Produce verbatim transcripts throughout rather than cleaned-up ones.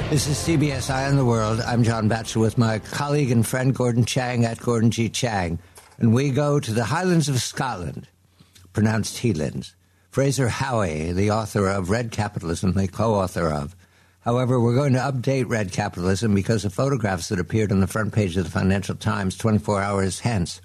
This is C B S Eye on the World. I'm John Batchelor with my colleague and friend Gordon Chang at Gordon G. Chang. And we go to the Highlands of Scotland, pronounced Heelands. Fraser Howey, the author of Red Capitalism, the co-author of. However, we're going to update Red Capitalism because of photographs that appeared on the front page of the Financial Times twenty-four hours hence.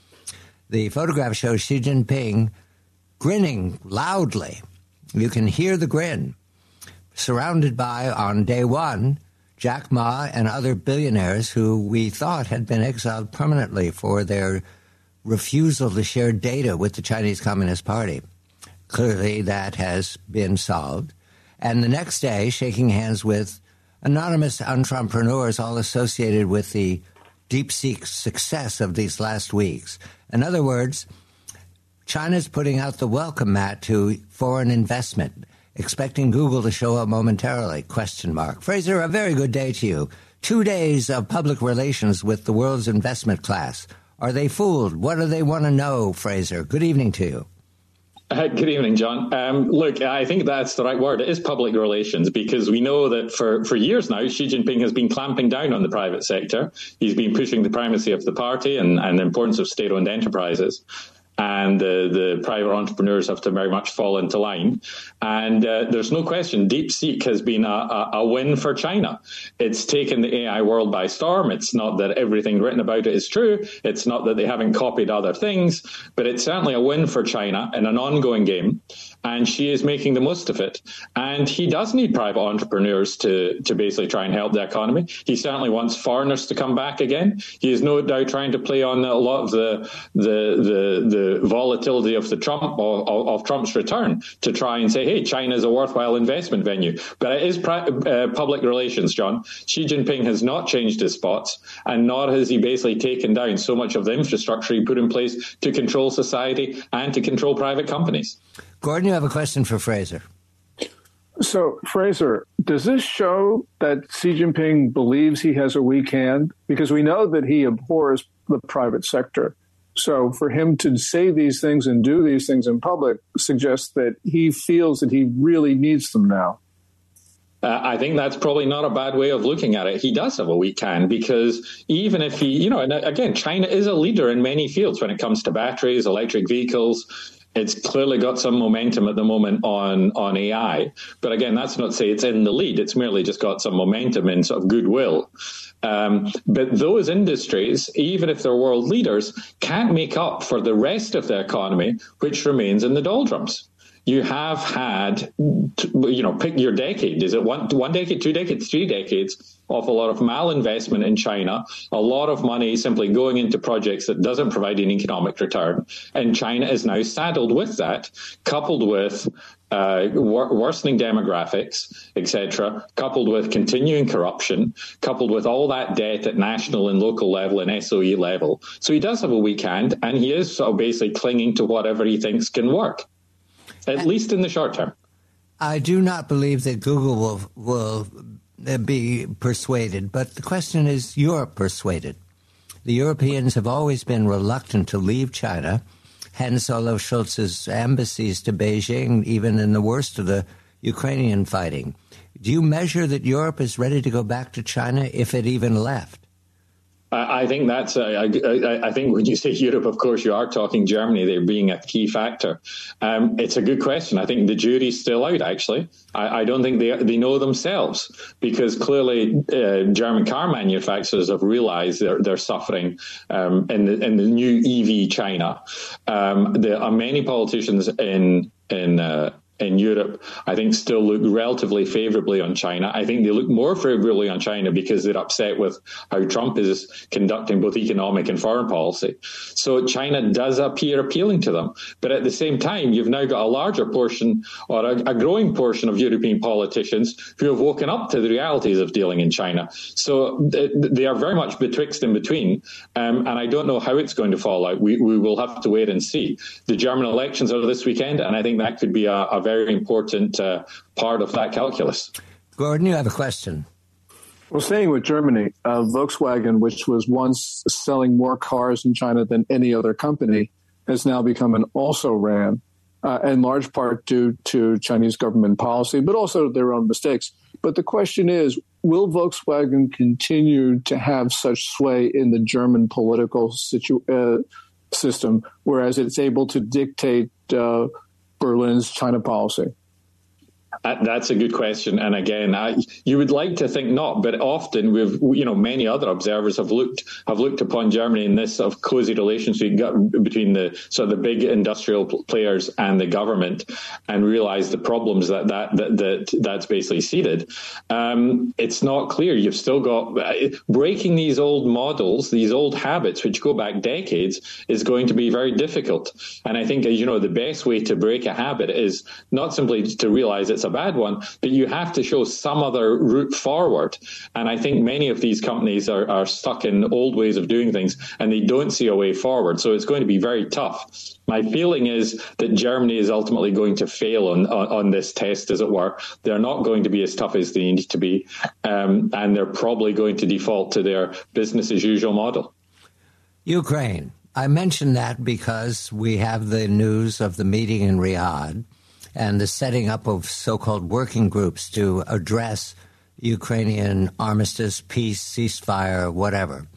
The photograph shows Xi Jinping grinning loudly. You can hear the grin. Surrounded by, on day one, Jack Ma and other billionaires who we thought had been exiled permanently for their refusal to share data with the Chinese Communist Party. Clearly, that has been solved. And the next day, shaking hands with anonymous entrepreneurs all associated with the DeepSeek success of these last weeks. In other words, China's putting out the welcome mat to foreign investment, expecting Google to show up momentarily, question mark. Fraser, a very good day to you. Two days of public relations with the world's investment class. Are they fooled? What do they want to know, Fraser? Good evening to you. Uh, good evening, John. Um, look, I think that's the right word. It is public relations, because we know that for, for years now, Xi Jinping has been clamping down on the private sector. He's been pushing the primacy of the party and, and the importance of state-owned enterprises. And uh, the private entrepreneurs have to very much fall into line. And uh, there's no question, DeepSeek has been a, a, a win for China. It's taken the A I world by storm. It's not that everything written about it is true. It's not that they haven't copied other things. But it's certainly a win for China in an ongoing game. And Xi is making the most of it. And he does need private entrepreneurs to, to basically try and help the economy. He certainly wants foreigners to come back again. He is no doubt trying to play on a lot of the the the, the volatility of the Trump of, of Trump's return to try and say, hey, China is a worthwhile investment venue. But it is pri- uh, public relations, John. Xi Jinping has not changed his spots, and nor has he basically taken down so much of the infrastructure he put in place to control society and to control private companies. Gordon, you have a question for Fraser. So, Fraser, does this show that Xi Jinping believes he has a weak hand? Because we know that he abhors the private sector. So for him to say these things and do these things in public suggests that he feels that he really needs them now. Uh, I think that's probably not a bad way of looking at it. He does have a weak hand, because even if he, you know, and again, China is a leader in many fields when it comes to batteries, electric vehicles. It's clearly got some momentum at the moment on, on A I. But again, that's not to say it's in the lead. It's merely just got some momentum and sort of goodwill. Um, but those industries, even if they're world leaders, can't make up for the rest of the economy, which remains in the doldrums. You have had, you know, pick your decade. Is it one, one decade, two decades, three decades of a lot of malinvestment in China, a lot of money simply going into projects that doesn't provide an economic return. And China is now saddled with that, coupled with uh, wor- worsening demographics, et cetera, coupled with continuing corruption, coupled with all that debt at national and local level and S O E level. So he does have a weak hand, and he is sort of basically clinging to whatever he thinks can work, at least in the short term. I do not believe that Google will will be persuaded, but the question is, you're persuaded. The Europeans have always been reluctant to leave China, hence Olaf Scholz's embassies to Beijing, even in the worst of the Ukrainian fighting. Do you measure that Europe is ready to go back to China if it even left? I think that's, uh, I, I think when you say Europe, of course, you are talking Germany there being a key factor. Um, it's a good question. I think the jury's still out, actually. I, I don't think they they know themselves, because clearly uh, German car manufacturers have realized they're, they're suffering um, in, the, in the new E V China. Um, there are many politicians in, in uh, in Europe, I think, still look relatively favorably on China. I think they look more favorably on China because they're upset with how Trump is conducting both economic and foreign policy. So China does appear appealing to them. But at the same time, you've now got a larger portion, or a, a growing portion of European politicians who have woken up to the realities of dealing in China. So th- they are very much betwixt and between. Um, and I don't know how it's going to fall out. We, we will have to wait and see. The German elections are this weekend, and I think that could be a, a very important uh, part of that calculus. Gordon, you have a question. Well, staying with Germany, uh, Volkswagen, which was once selling more cars in China than any other company, has now become an also-ran, uh, in large part due to Chinese government policy, but also their own mistakes. But the question is, will Volkswagen continue to have such sway in the German political situ- uh, system, whereas it's able to dictate uh, Berlin's China policy? That's a good question. And again, I, you would like to think not, but often we've, you know, many other observers have looked have looked upon Germany in this sort of cozy relationship between the sort of the big industrial players and the government, and realised the problems that that, that that that's basically seeded. Um, it's not clear. You've still got breaking these old models, these old habits, which go back decades, is going to be very difficult. And I think, as you know, the best way to break a habit is not simply to realise it's a bad one, but you have to show some other route forward. And I think many of these companies are, are stuck in old ways of doing things, and they don't see a way forward. So it's going to be very tough. My feeling is that Germany is ultimately going to fail on, on, on this test, as it were. They're not going to be as tough as they need to be, um, and they're probably going to default to their business as usual model. Ukraine. I mention that because we have the news of the meeting in Riyadh and the setting up of so-called working groups to address Ukrainian armistice, peace, ceasefire, whatever.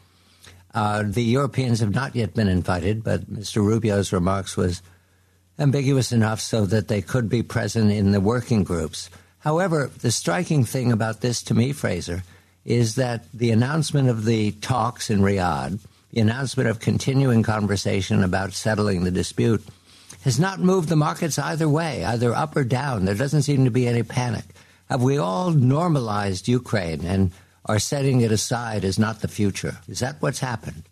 Uh, the Europeans have not yet been invited, but Mister Rubio's remarks was ambiguous enough so that they could be present in the working groups. However, the striking thing about this to me, Fraser, is that the announcement of the talks in Riyadh, the announcement of continuing conversation about settling the dispute, has not moved the markets either way, either up or down. There doesn't seem to be any panic. Have we all normalized Ukraine and are setting it aside as not the future? Is that what's happened?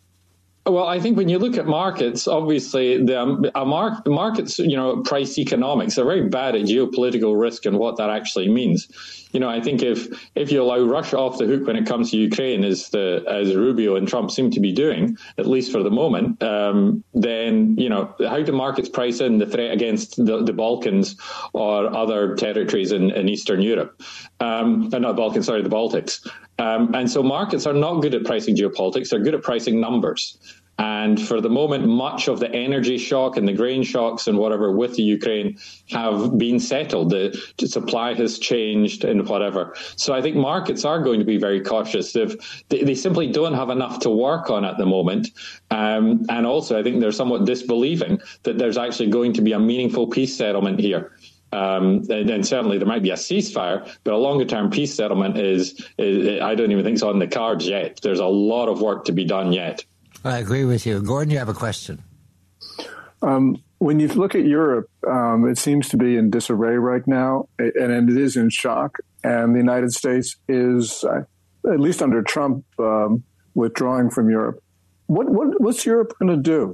Well, I think when you look at markets, obviously the, um, a mar- markets, you know, price economics are very bad at geopolitical risk and what that actually means. You know, I think if if you allow Russia off the hook when it comes to Ukraine, as the as Rubio and Trump seem to be doing, at least for the moment, um, then, you know, how do markets price in the threat against the, the Balkans or other territories in, in Eastern Europe? Um, not Balkans, sorry, the Baltics. Um, and so markets are not good at pricing geopolitics. They're good at pricing numbers. And for the moment, much of the energy shock and the grain shocks and whatever with the Ukraine have been settled. The, the supply has changed and whatever. So I think markets are going to be very cautious. They've, they, they simply don't have enough to work on at the moment. Um, and also, I think they're somewhat disbelieving that there's actually going to be a meaningful peace settlement here. Um, and, and certainly there might be a ceasefire, but a longer-term peace settlement is, is, I don't even think it's on the cards yet. There's a lot of work to be done yet. I agree with you. Gordon, you have a question. Um, when you look at Europe, um, it seems to be in disarray right now, and it is in shock. And the United States is, uh, at least under Trump, um, withdrawing from Europe. What, what what's Europe going to do?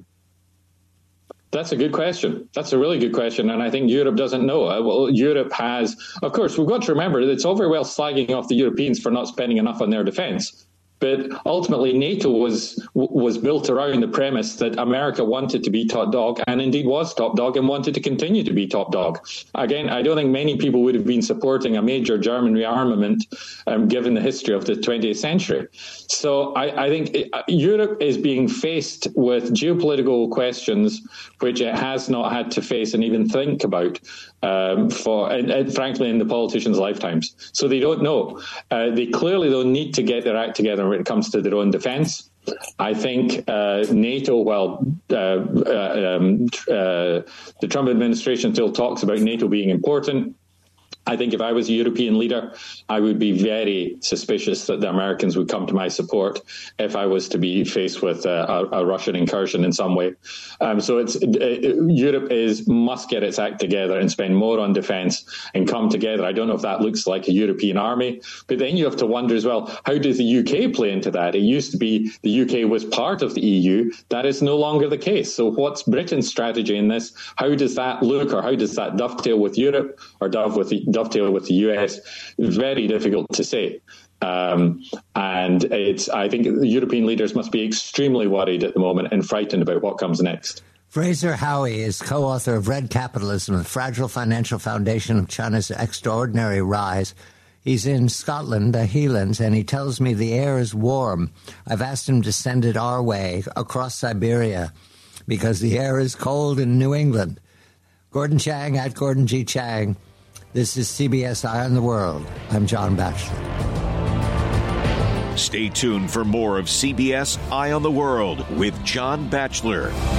That's a good question. That's a really good question. And I think Europe doesn't know. Well, Europe has, of course, we've got to remember that it's all very well slagging off the Europeans for not spending enough on their defense. But ultimately, NATO was was built around the premise that America wanted to be top dog, and indeed was top dog, and wanted to continue to be top dog. Again, I don't think many people would have been supporting a major German rearmament, um, given the history of the twentieth century. So I, I think it, Europe is being faced with geopolitical questions which it has not had to face and even think about um, for, and, and frankly, in the politicians' lifetimes. So they don't know. Uh, they clearly don't need to get their act together when it comes to their own defence. I think uh, NATO, well, uh, uh, um, uh, the Trump administration still talks about NATO being important. I think if I was a European leader, I would be very suspicious that the Americans would come to my support if I was to be faced with a, a, a Russian incursion in some way. Um, so it's it, Europe is must get its act together and spend more on defence and come together. I don't know if that looks like a European army, but then you have to wonder as well, how does the U K play into that? It used to be the U K was part of the E U. That is no longer the case. So what's Britain's strategy in this? How does that look, or how does that dovetail with Europe or dove with the dovetail with the U S? Very difficult to say. Um, and it's, I think the European leaders must be extremely worried at the moment and frightened about what comes next. Fraser Howey is co-author of Red Capitalism, the Fragile Financial Foundation of China's Extraordinary Rise. He's in Scotland, the Highlands, and he tells me the air is warm. I've asked him to send it our way, across Siberia, because the air is cold in New England. Gordon Chang, at Gordon G. Chang. This is C B S Eye on the World. I'm John Batchelor. Stay tuned for more of C B S Eye on the World with John Batchelor.